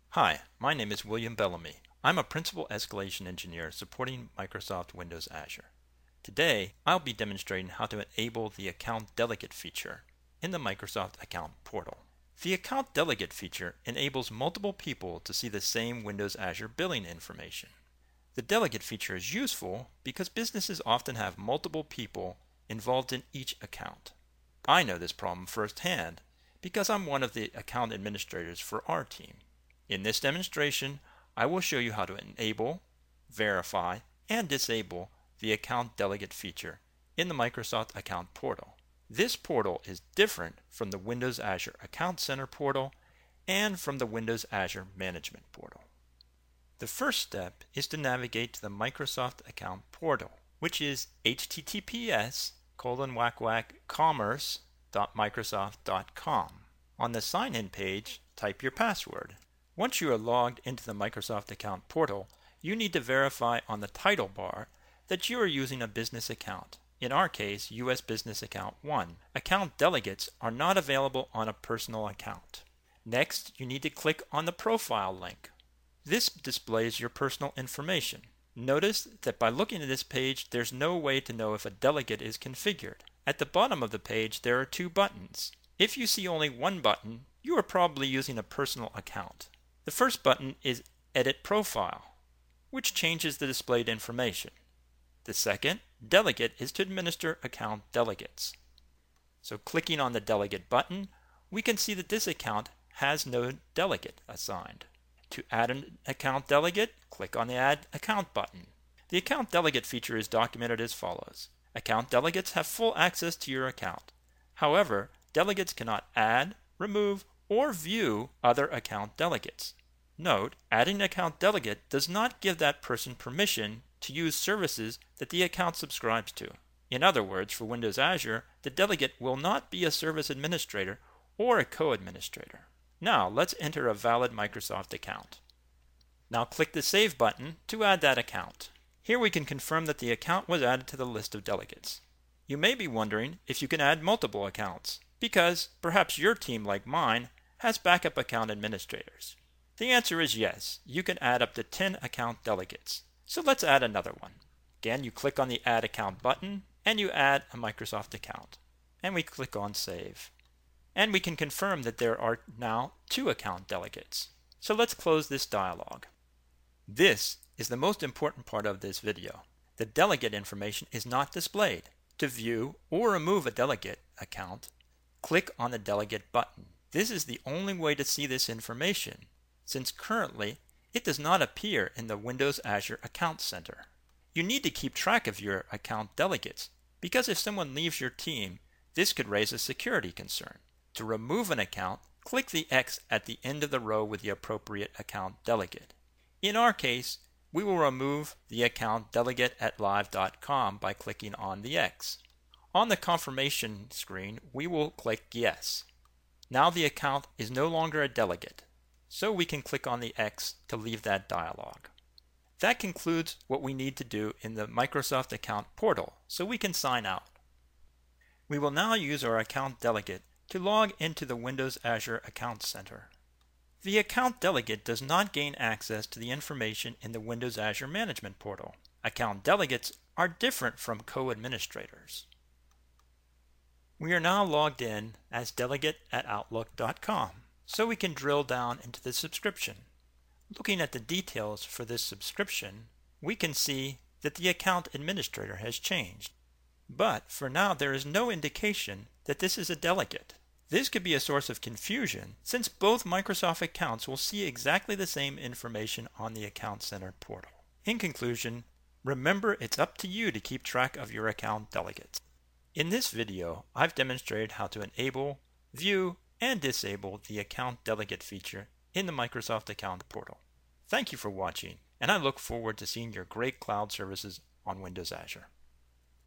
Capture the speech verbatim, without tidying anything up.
Hi, my name is William Bellamy. I'm a Principal Escalation Engineer supporting Microsoft Windows Azure. Today, I'll be demonstrating how to enable the Account Delegate feature in the Microsoft Account Portal. The Account Delegate feature enables multiple people to see the same Windows Azure billing information. The Delegate feature is useful because businesses often have multiple people involved in each account. I know this problem firsthand because I'm one of the account administrators for our team. In this demonstration, I will show you how to enable, verify, and disable the Account Delegate feature in the Microsoft Account Portal. This portal is different from the Windows Azure Account Center portal and from the Windows Azure Management portal. The first step is to navigate to the Microsoft Account Portal, which is h t t p s colon whack whack commerce dot microsoft dot com. On the sign-in page, type your password. Once you are logged into the Microsoft Account Portal, you need to verify on the title bar that you are using a business account. In our case, U S Business Account one. Account delegates are not available on a personal account. Next, you need to click on the profile link. This displays your personal information. Notice that by looking at this page, there's no way to know if a delegate is configured. At the bottom of the page, there are two buttons. If you see only one button, you are probably using a personal account. The first button is Edit Profile, which changes the displayed information. The second, Delegate, is to administer account delegates. So clicking on the Delegate button, we can see that this account has no delegate assigned. To add an account delegate, click on the Add Account button. The Account Delegate feature is documented as follows. Account delegates have full access to your account. However, delegates cannot add, remove, or view other account delegates. Note, adding an account delegate does not give that person permission to use services that the account subscribes to. In other words, for Windows Azure, the delegate will not be a service administrator or a co-administrator. Now, let's enter a valid Microsoft account. Now click the Save button to add that account. Here we can confirm that the account was added to the list of delegates. You may be wondering if you can add multiple accounts, because perhaps your team, like mine, has backup account administrators. The answer is yes, you can add up to ten account delegates. So let's add another one. Again, you click on the Add Account button, and you add a Microsoft account. And we click on Save. And we can confirm that there are now two account delegates. So let's close this dialog. This is the most important part of this video. The delegate information is not displayed. To view or remove a delegate account, click on the Delegate button. This is the only way to see this information, since currently it does not appear in the Windows Azure Account Center. You need to keep track of your account delegates, because if someone leaves your team, this could raise a security concern. To remove an account, click the X at the end of the row with the appropriate account delegate. In our case, we will remove the account delegate at live dot com by clicking on the X. On the confirmation screen, we will click Yes. Now the account is no longer a delegate, so we can click on the X to leave that dialog. That concludes what we need to do in the Microsoft Account Portal, so we can sign out. We will now use our account delegate to log into the Windows Azure Account Center. The account delegate does not gain access to the information in the Windows Azure Management portal. Account delegates are different from co-administrators. We are now logged in as delegate at outlook dot com, so we can drill down into the subscription. Looking at the details for this subscription, we can see that the account administrator has changed. But for now, there is no indication that this is a delegate. This could be a source of confusion, since both Microsoft accounts will see exactly the same information on the Account Center portal. In conclusion, remember it's up to you to keep track of your account delegates. In this video, I've demonstrated how to enable, view, and disable the Account Delegate feature in the Microsoft Account Portal. Thank you for watching, and I look forward to seeing your great cloud services on Windows Azure.